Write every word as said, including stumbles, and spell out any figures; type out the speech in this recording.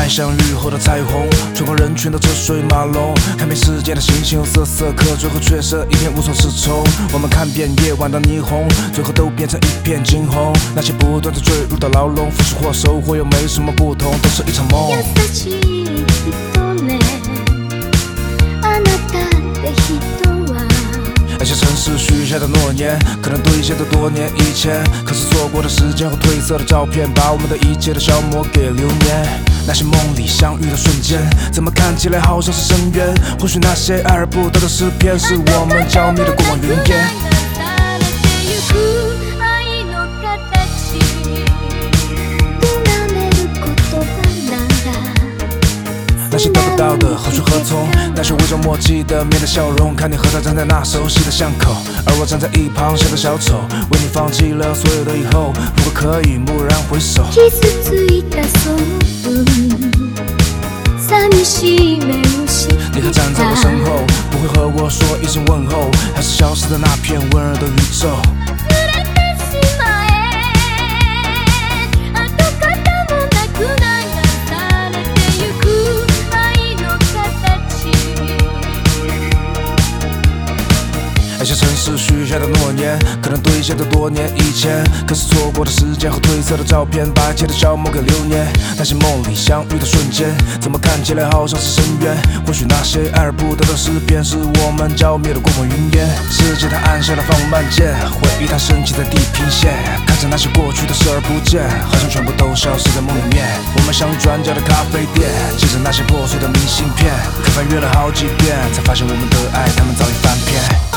爱像雨后的彩虹，穿过人群的车水马龙，看遍世界的星星和瑟瑟客，最后却是一片无所适从。我们看遍夜晚的霓虹，最后都变成一片惊鸿。那些不断的坠入的牢笼，付出或收获又没什么不同，都是一场梦。 優しい人ね、あなたって人は。 那些城市许下的诺言，可能兑现在多年以前。可是错过的时间和褪色的照片，把我们的一切都消磨给流年。那些梦里相遇的瞬間，怎么看起来好像是深渊？或許那些愛而不得的詩篇，是我們焦迷的過往雲煙。那些得不到的何去何从？那些微笑默契的面带笑容，看你和他站在那熟悉的巷口，而我站在一旁像个小丑，为你放弃了所有的以后。如果可以，蓦然回首， 傷ついたその分、寂しい目をしていた。 你还站在我身後，不會和我說一聲問候，還是消失的那片溫熱的宇宙。那些城市许下的诺言，可能兑现在多年以前。可是错过的时间和褪色的照片，把一切都消磨给流年。那些梦里相遇的瞬间，怎么看起来好像是深渊？或许那些爱而不得的诗篇，是我们浇灭的过往云烟。世界它按下了放慢键，回忆它升起在地平线，看着那些过去的视而不见，好像全部都消失在梦里面。我们相遇转角的咖啡店，记着那些破碎的明信片，可翻阅了好几遍，才发现我们的爱，他们早已翻篇。